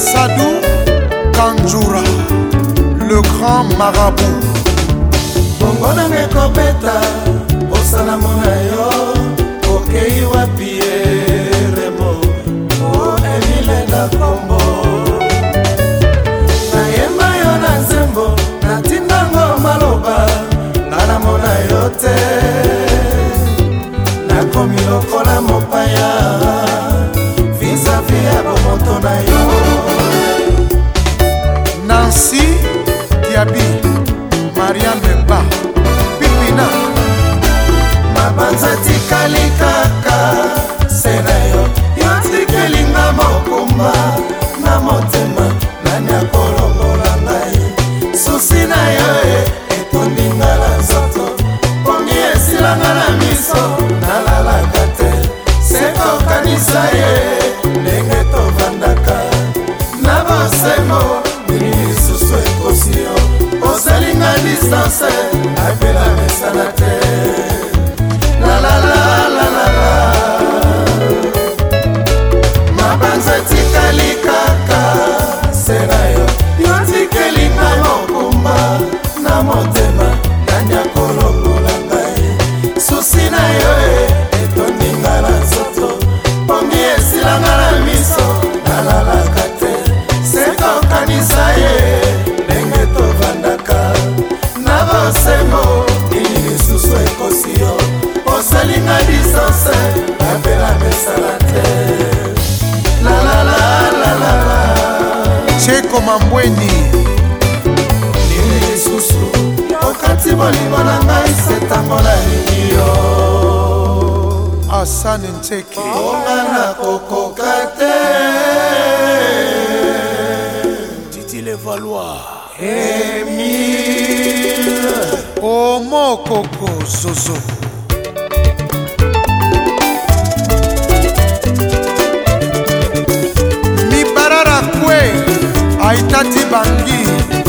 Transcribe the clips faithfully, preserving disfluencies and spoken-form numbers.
Sadou Kanjoura, le grand marabout. Bongo nange kobeta osala mona yo okei wapi remo o Emile na kombo nayemba yo na nzembo natindango maloba ngana mona yo te nakomi lokola mopaya vis-à-vis ya bomoto na yo. Nancy Diaby, Marianne Ba, Pipina mabanza tikali kaka sena yo yo tikelinga mokumba na motema nani akolongola ngai susi na yo etondinga na nzoto pongi esilanga na miso nalalaka te sekokanisa ye ndenge tovandaka na bosemo nini lisusu ekosi yo osalinga distance apela mesana te la la la la la la mabanza tikali kaka sena yo yo tikelinga mokumba na motema nanya kolongola ngai susi na yo etondinga na nzoto pongi esilanga na miso nalalaka te sekokanisa ye ndenge tovandaka na bosemo nini lisusu ekosi yo osalinga distance apela mesala te la la la la la la Cheko Mambweni nini lisusu okati bolingo na ngai setango na lingi yo Asane Ncheke onga na kokoka te Titi Les Valois Emile Omo Koko Zozo Mibarara Kwe Aitati Bangi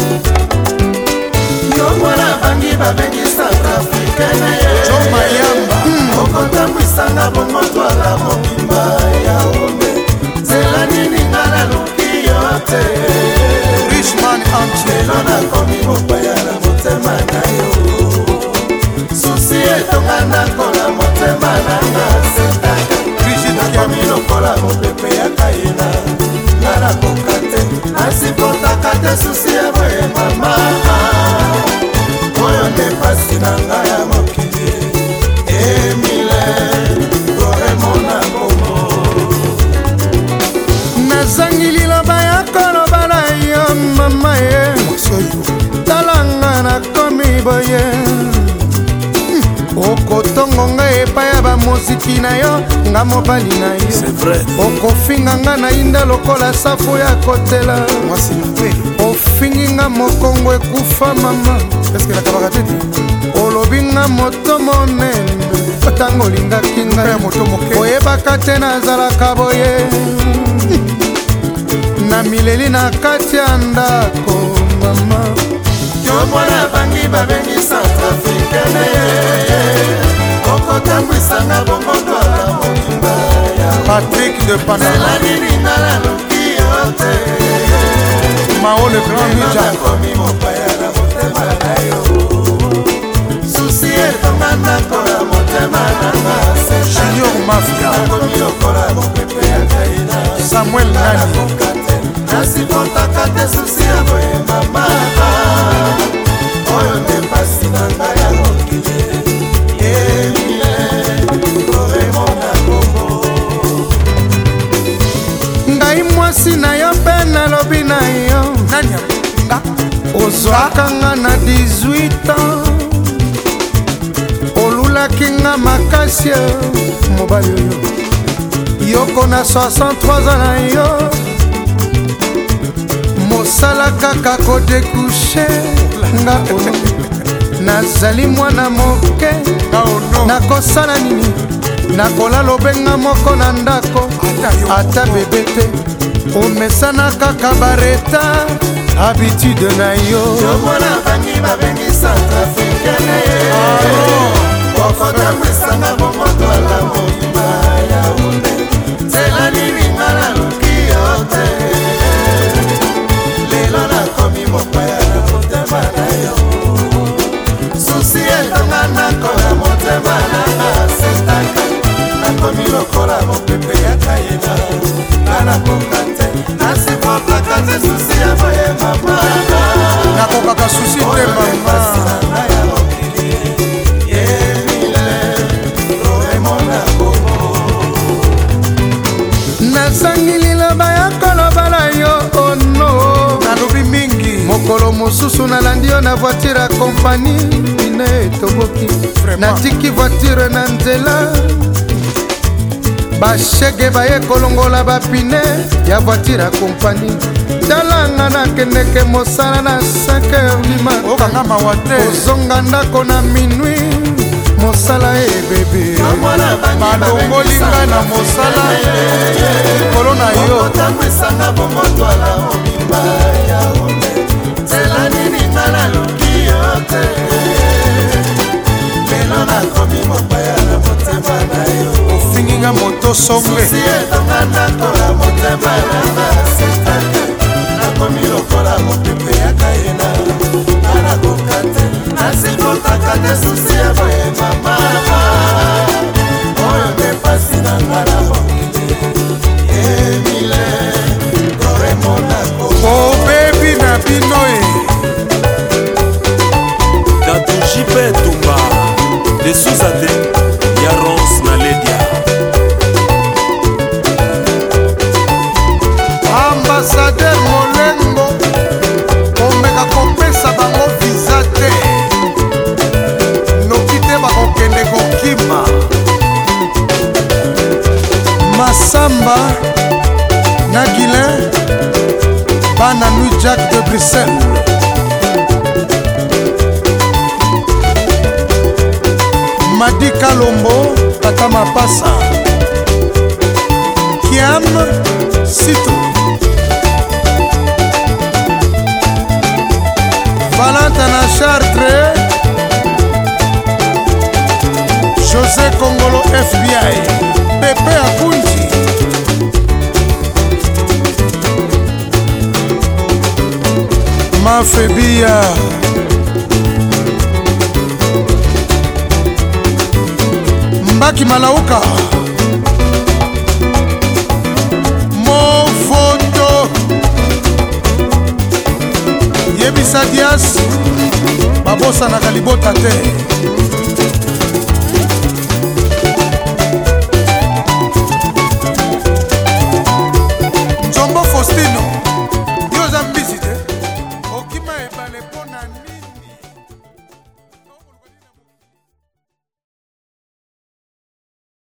yo mwana bangi babengi Centrafricaine Jo Mayamba okotambwisanga bongo twala mobimba ya ombe nzela nini nga naluki yo te Richman Anche lelo nakomi mopaya na motema na yo susi etonga nakola motema nanga setaka nakomi lokola mopepe ya kayina nga nakoka te nasipotaka te susi ya boye mama oyo nde pasi na ngai ya mokili Emile goremona bongo nazangi liloba ya koloba na yo mama ye talanga nakomi boye okotongo ngai epai ya bamoziki na yo nga mobali na yo okofinga nga na inda lokola safo ya kotela ofingi nga mokongo ekufa mama olobi nga moto monene ntango olingaki ngai oyebaka te nazalaka boye na mileli na kati ya ndako mama yo mwana bangi babengi Centrafricaine okotambwisanga bongo twala mobimba ya Patrick de Panama nzela nini nga naluki yo te Mao le grand ninja nakomi mopaya na motema na yo susi etonga nakola motema nanga Junior Mafia nakomi lokola mopepe ya kaina Samuel Nani nakoka te nasipotaka te susi ya boye mama oyo nde pasi na ngai ya mokili Emile goremona bongo ngai mwasi na yo mpe nalobi na yo ozwaka nga na dix-huit ans olulaki nga makasi mobali oyo yoko na soixante-trois ans na yo mosala kaka kodekuche nga ono nazali mwana moke nakosala nini nakola lobenga moko na ndako ata bebe te omesana kaka bareta habitude na yo yomona bangi babengi Centrafricaine okotambwisanga bongo twala mobimba ya unde nzela nini nga naluki yo te nasangi liloba ya koloba na yo ono nalobi mingi mokolo mosusu nalandi yo na voiture ya kompani ine etoboki natiki voiture na nzela bashege baye kolongola bapine ya voiture ya kompani talanga nakendeke mosala na cinq heures du matin ozonga ndako na minui mosala ebebe balongolinga na mosala likolo na yo otambwisanga bomotwala obimba ya ome nzela nini nga nalobi yo te lelo nakomi mopaya na motema na yo ofinginga moto sombe susi etonga nakola motema nanga setake nakomi lokola mopepe ya kayena anakoka te nasikotaka te susi ya boye mama oyo nde pasi na nga na mokili emile koremonako obebi na bino e Datujipe Tumba de Suzate Yarons na Ledia ambasader molengo omeka kopesa bango viza te noki te bakokende kokima masamba na guilin bana nui jack de bruxelles madi kalombo tata mapasa kiam sito valanta na chartre josé kongolo F B I pepe akunji mafebia mbaki malauka mofoto yebisa dias babosanaka libota te